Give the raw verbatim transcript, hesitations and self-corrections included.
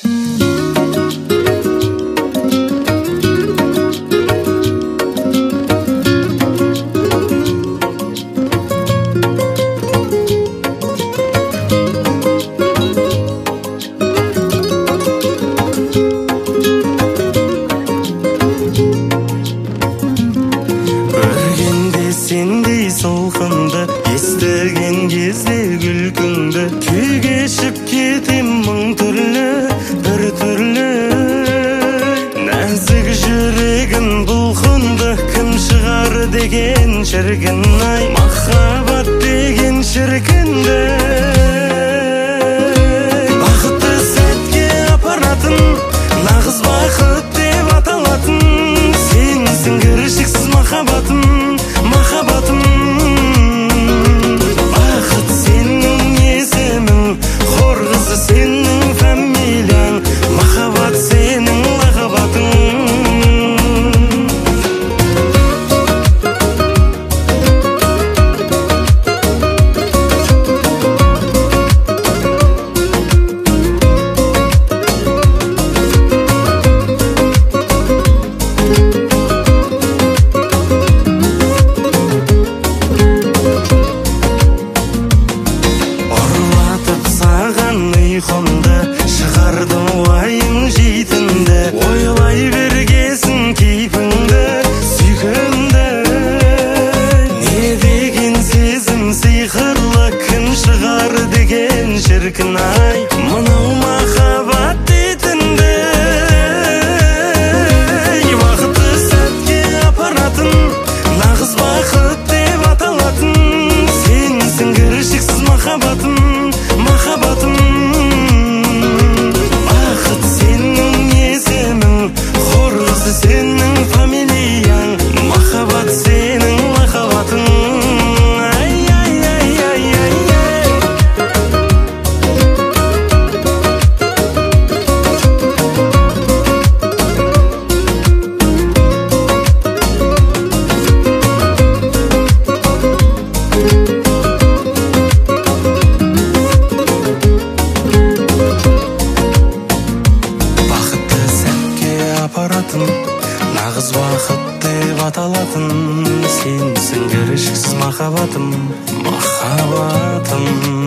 Сендей солқынды естіген кезде күлкіңді күй кешіп кетем мың түрлі бір түрлі нәзік жүрегін бұлқынды кім шығар деген шіркін ай махаббат деген шіркінді бақытты сәтке апаратын нағыз бақыт деп аталатын сенсің кіршіксіз махаббатым махаббатым бақыт сенің есімің хор қызы сенің фамилияң махаббат сенің лақабатың ұйқымды шығарды уайым жейтінді ойлай бергесін кейпіңді сүйкімді не деген сезім сиқырлы кім шығар деген шіркін ай мынау махаббат дейтінді бақытты сәтке апаратын нағыз бақыт деп аталатын сенсің кіршіксіз махаббатым махаббатым сенің фамилияң махаббат сенің лақабатың ай ай ай ай ай ай бақытты сәтке апаратын нағыз бақыт деп аталатын сенсің кіршіксіз махаббатым махаббатым